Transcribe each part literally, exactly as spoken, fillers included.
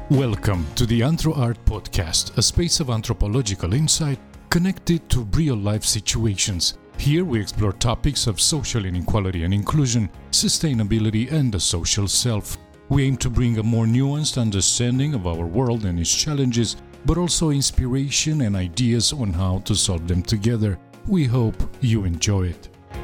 Welcome to the AnthroArt Podcast, a space of anthropological insight connected to real-life situations. Here we explore topics of social inequality and inclusion, sustainability, and the social self. We aim to bring a more nuanced understanding of our world and its challenges, but also inspiration and ideas on how to solve them together. We hope you enjoy it.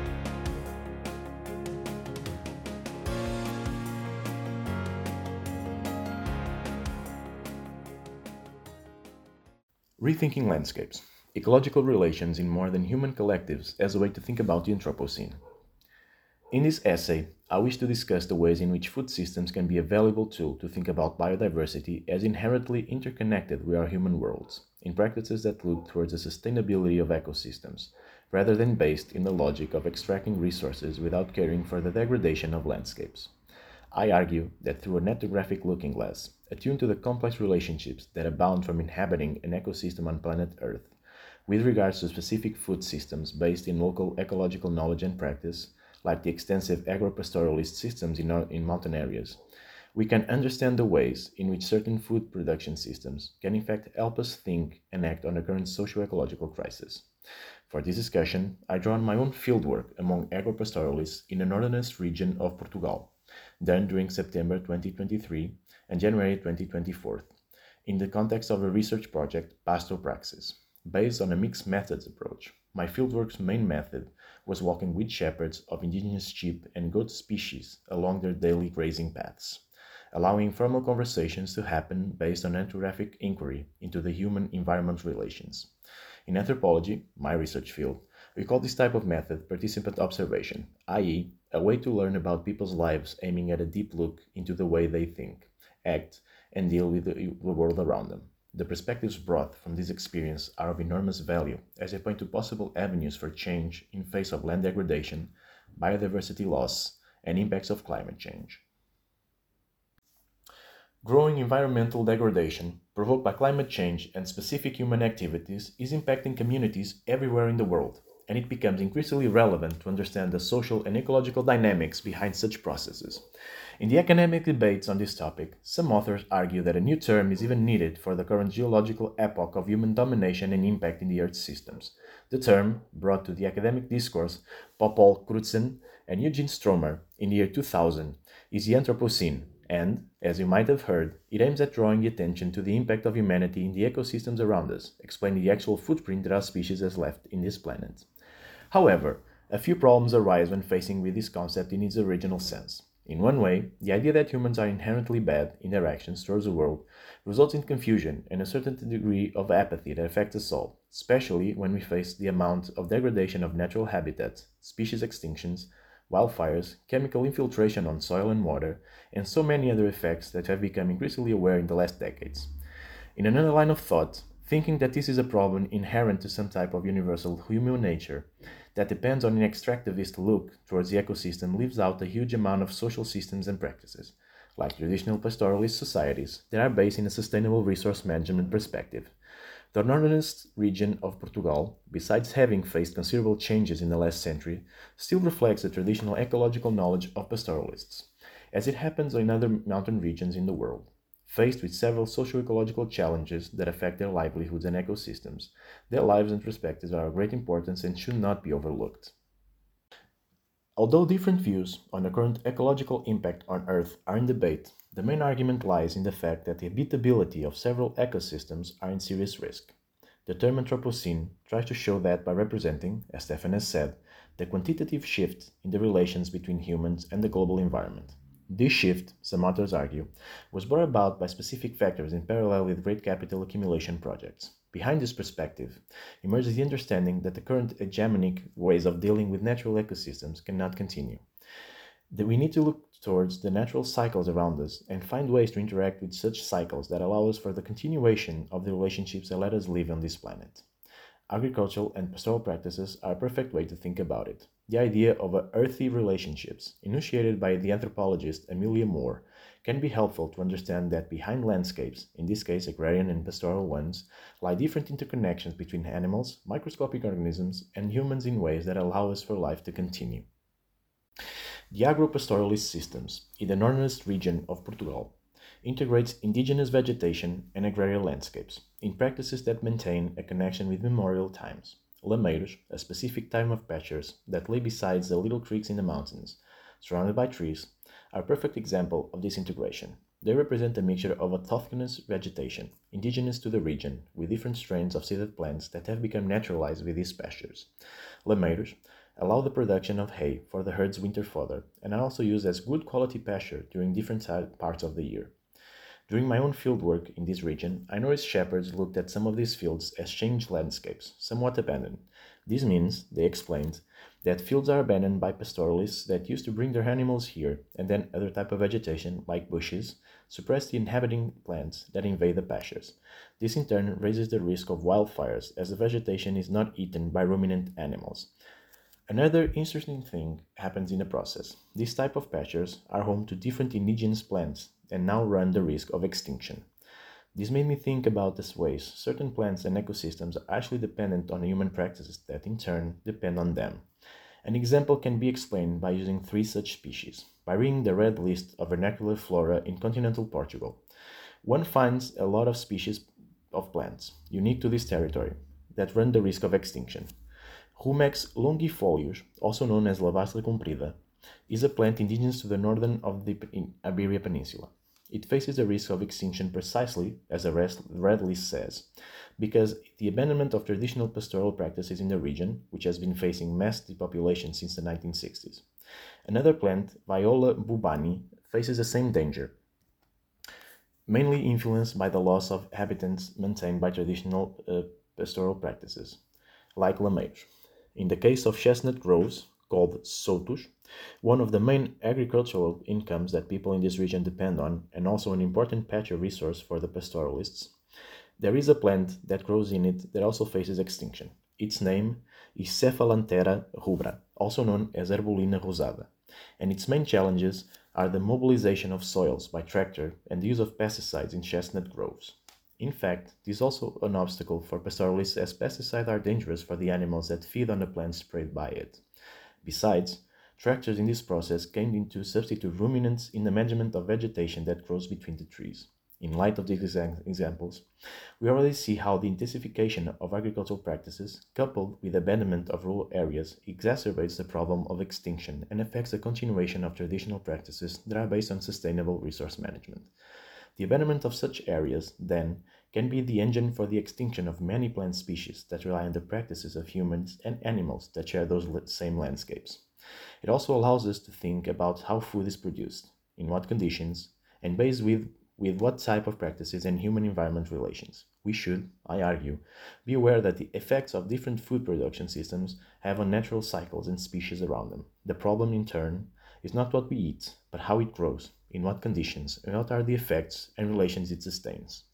Rethinking Landscapes: Ecological Relations in More Than Human Collectives as a Way to Think About the Anthropocene. In this essay, I wish to discuss the ways in which food systems can be a valuable tool to think about biodiversity as inherently interconnected with our human worlds, in practices that look towards the sustainability of ecosystems, rather than based in the logic of extracting resources without caring for the degradation of landscapes. I argue that through an ethnographic looking glass, attuned to the complex relationships that abound from inhabiting an ecosystem on planet Earth, with regards to specific food systems based in local ecological knowledge and practice, like the extensive agropastoralist systems in, our, in mountain areas, we can understand the ways in which certain food production systems can in fact help us think and act on the current socio-ecological crisis. For this discussion, I draw on my own fieldwork among agropastoralists in the northernest region of Portugal, done during September twenty twenty-three and January twenty twenty-four, in the context of a research project, Pastopraxis. Based on a mixed methods approach, my fieldwork's main method was walking with shepherds of indigenous sheep and goat species along their daily grazing paths, allowing formal conversations to happen based on ethnographic inquiry into the human-environment relations. In anthropology, my research field, we call this type of method participant observation, that is, a way to learn about people's lives aiming at a deep look into the way they think, act, and deal with the world around them. The perspectives brought from this experience are of enormous value as they point to possible avenues for change in face of land degradation, biodiversity loss, and impacts of climate change. Growing environmental degradation provoked by climate change and specific human activities is impacting communities everywhere in the world, and it becomes increasingly relevant to understand the social and ecological dynamics behind such processes. In the academic debates on this topic, some authors argue that a new term is even needed for the current geological epoch of human domination and impact in the Earth's systems. The term, brought to the academic discourse by Paul Crutzen and Eugene Stromer in the year two thousand, is the Anthropocene, and, as you might have heard, it aims at drawing the attention to the impact of humanity in the ecosystems around us, explaining the actual footprint that our species has left in this planet. However, a few problems arise when facing with this concept in its original sense. In one way, the idea that humans are inherently bad in their actions towards the world results in confusion and a certain degree of apathy that affects us all, especially when we face the amount of degradation of natural habitats, species extinctions, wildfires, chemical infiltration on soil and water, and so many other effects that have become increasingly aware in the last decades. In another line of thought, thinking that this is a problem inherent to some type of universal human nature that depends on an extractivist look towards the ecosystem leaves out a huge amount of social systems and practices, like traditional pastoralist societies, that are based in a sustainable resource management perspective. The northernest region of Portugal, besides having faced considerable changes in the last century, still reflects the traditional ecological knowledge of pastoralists, as it happens in other mountain regions in the world. Faced with several socio-ecological challenges that affect their livelihoods and ecosystems, their lives and perspectives are of great importance and should not be overlooked. Although different views on the current ecological impact on Earth are in debate, the main argument lies in the fact that the habitability of several ecosystems are in serious risk. The term Anthropocene tries to show that by representing, as Stefan has said, the quantitative shift in the relations between humans and the global environment. This shift, some authors argue, was brought about by specific factors in parallel with great capital accumulation projects. Behind this perspective emerges the understanding that the current hegemonic ways of dealing with natural ecosystems cannot continue. That we need to look towards the natural cycles around us and find ways to interact with such cycles that allow us for the continuation of the relationships that let us live on this planet. Agricultural and pastoral practices are a perfect way to think about it. The idea of a earthy relationships, initiated by the anthropologist Amelia Moore, can be helpful to understand that behind landscapes, in this case agrarian and pastoral ones, lie different interconnections between animals, microscopic organisms, and humans in ways that allow us for life to continue. The agropastoralist systems in the northernest region of Portugal integrates indigenous vegetation and agrarian landscapes in practices that maintain a connection with memorial times. Lameiros, a specific time of pastures that lay beside the little creeks in the mountains, surrounded by trees, are a perfect example of this integration. They represent a mixture of autochthonous vegetation, indigenous to the region, with different strains of seeded plants that have become naturalized with these pastures. Lameiros allow the production of hay for the herd's winter fodder and are also used as good quality pasture during different parts of the year. During my own fieldwork in this region, I noticed shepherds looked at some of these fields as changed landscapes, somewhat abandoned. This means, they explained, that fields are abandoned by pastoralists that used to bring their animals here, and then other type of vegetation, like bushes, suppress the inhabiting plants that invade the pastures. This in turn raises the risk of wildfires, as the vegetation is not eaten by ruminant animals. Another interesting thing happens in the process. These type of pastures are home to different indigenous plants and now run the risk of extinction. This made me think about the ways certain plants and ecosystems are actually dependent on human practices that in turn depend on them. An example can be explained by using three such species, by reading the red list of vernacular flora in continental Portugal. One finds a lot of species of plants, unique to this territory, that run the risk of extinction. Rumex longifolius, also known as Lavastra comprida, is a plant indigenous to the northern of the Iberia Peninsula. It faces the risk of extinction precisely, as the red list says, because the abandonment of traditional pastoral practices in the region, which has been facing mass depopulation since the nineteen sixties. Another plant, Viola bubani, faces the same danger, mainly influenced by the loss of habitats maintained by traditional uh, pastoral practices, like lameiros. In the case of chestnut groves, called sotus, one of the main agricultural incomes that people in this region depend on, and also an important pasture resource for the pastoralists, there is a plant that grows in it that also faces extinction. Its name is Cephalanthera rubra, also known as Herbulina rosada, and its main challenges are the mobilization of soils by tractor and the use of pesticides in chestnut groves. In fact, this is also an obstacle for pastoralists, as pesticides are dangerous for the animals that feed on the plants sprayed by it. Besides, tractors in this process came in to substitute ruminants in the management of vegetation that grows between the trees. In light of these examples, we already see how the intensification of agricultural practices, coupled with abandonment of rural areas, exacerbates the problem of extinction and affects the continuation of traditional practices that are based on sustainable resource management. The abandonment of such areas, then, can be the engine for the extinction of many plant species that rely on the practices of humans and animals that share those same landscapes. It also allows us to think about how food is produced, in what conditions, and based with, with what type of practices and human-environment relations. We should, I argue, be aware that the effects of different food production systems have on natural cycles and species around them. The problem, in turn, is not what we eat, but how it grows, in what conditions, and what are the effects and relations it sustains.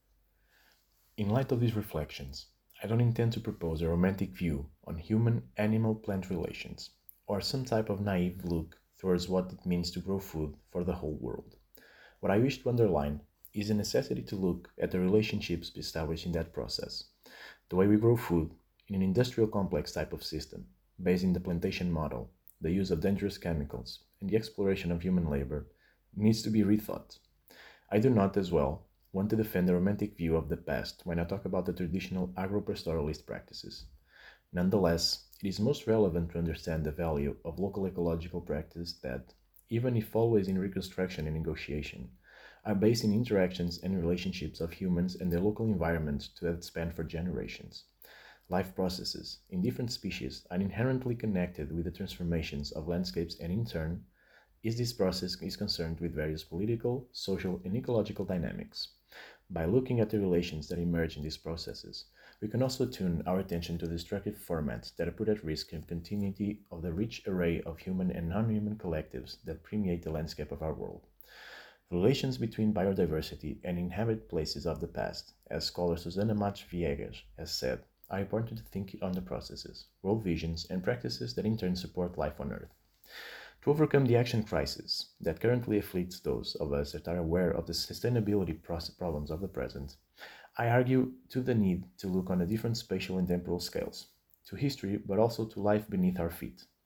In light of these reflections, I don't intend to propose a romantic view on human-animal-plant relations, or some type of naive look towards what it means to grow food for the whole world. What I wish to underline is the necessity to look at the relationships established in that process. The way we grow food in an industrial complex type of system, based in the plantation model, the use of dangerous chemicals, and the exploration of human labor, needs to be rethought. I do not, as well, want to defend a romantic view of the past when I talk about the traditional agro-pastoralist practices. Nonetheless, it is most relevant to understand the value of local ecological practice that, even if always in reconstruction and negotiation, are based in interactions and relationships of humans and their local environment that span for generations. Life processes in different species are inherently connected with the transformations of landscapes, and in turn, is this process is concerned with various political, social, and ecological dynamics. By looking at the relations that emerge in these processes, we can also tune our attention to destructive formats that put at risk the continuity of the rich array of human and non-human collectives that permeate the landscape of our world. Relations between biodiversity and inhabited places of the past, as scholar Susana Matos Viegas has said, are important to think on the processes, world visions, and practices that in turn support life on Earth. To overcome the action crisis that currently afflicts those of us that are aware of the sustainability problems of the present, I argue to the need to look on the different spatial and temporal scales, to history, but also to life beneath our feet,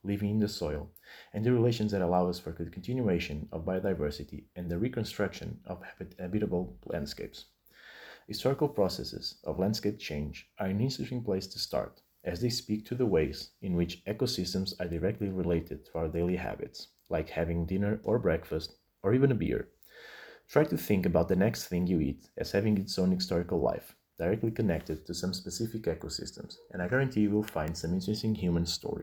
living in the soil, and the relations that allow us for the continuation of biodiversity and the reconstruction of habitable landscapes. Historical processes of landscape change are an interesting place to start, as they speak to the ways in which ecosystems are directly related to our daily habits, like having dinner or breakfast, or even a beer. Try to think about the next thing you eat as having its own historical life, directly connected to some specific ecosystems, and I guarantee you will find some interesting human story.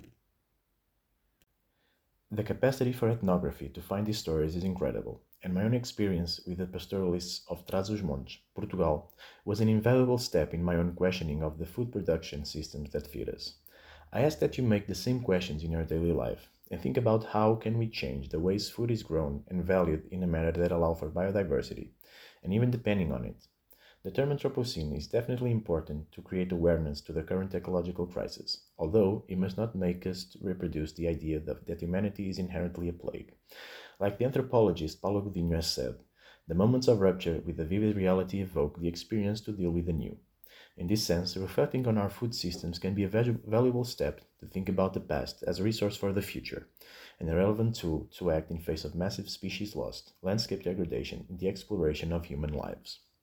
The capacity for ethnography to find these stories is incredible, and my own experience with the pastoralists of Trás-os-Montes, Portugal, was an invaluable step in my own questioning of the food production systems that feed us. I ask that you make the same questions in your daily life, and think about how can we change the ways food is grown and valued in a manner that allow for biodiversity, and even depending on it. The term Anthropocene is definitely important to create awareness to the current ecological crisis, although it must not make us reproduce the idea that, that humanity is inherently a plague. Like the anthropologist Paulo Godinho has said, the moments of rupture with the vivid reality evoke the experience to deal with the new. In this sense, reflecting on our food systems can be a valuable step to think about the past as a resource for the future, and a relevant tool to act in face of massive species loss, landscape degradation, and the exploration of human lives.